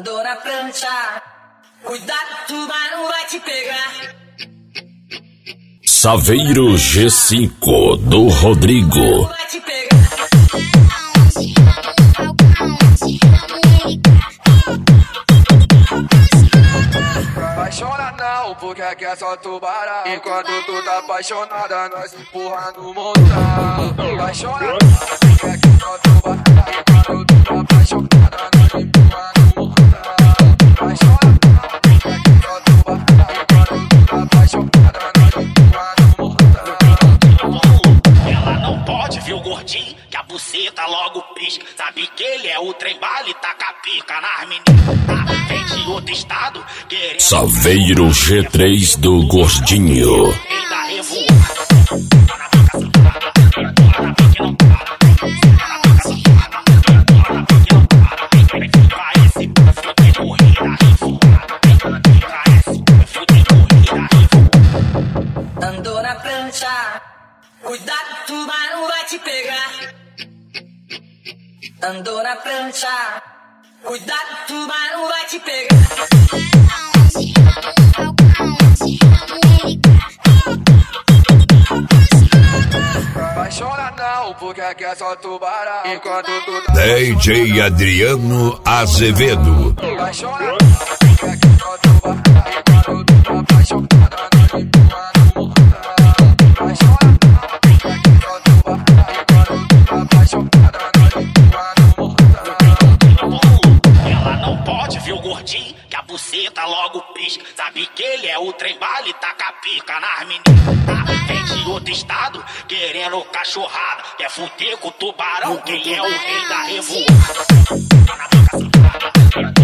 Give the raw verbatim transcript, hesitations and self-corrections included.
Andou na prancha, cuidado, tubarão vai te pegar. Saveiro G cinco do Rodrigo. Vai te pegar. Vai chorar não, porque aqui é só tubarão. Enquanto tu tá apaixonada, nós empurra no montão. Vai chorar não, porque aqui é só tubarão. Enquanto tu tá apaixonada, nós empurra no montão. Vai chorar não, porque aqui é só tubarão. Enquanto tu tá apaixonada, nós empurra no montão. Ela não pode ver o gordinho, que a buceta logo pisca. Sabe que ele é o trem bala e taca a pica nas meninas. Vem de outro estado, querendo... Saveiro G três do Gordinho. Rei da revoada. Andou na prancha, cuidado, tubarão vai te pegar. Andou na prancha, cuidado, tubarão vai te pegar. Vai chorar não, porque aqui é só tubarão. Enquanto tu tá D J Adriano Azevedo. vai chorar não, porque aqui é só tubarão. Enquanto tu tá apaixonada, nós empurra no montão. Vai chorar não, porque aqui é só tubarão. Enquanto tu tá apaixonada, nós empurra no montão. Ela não pode ver o gordinho, que a buceta logo pisca. Sabe que ele é o trem bala e taca a pica nas meninas. Vem de outro estado, querendo cachorrada. Quer fuder com o tubarão, quem é o rei da revoada.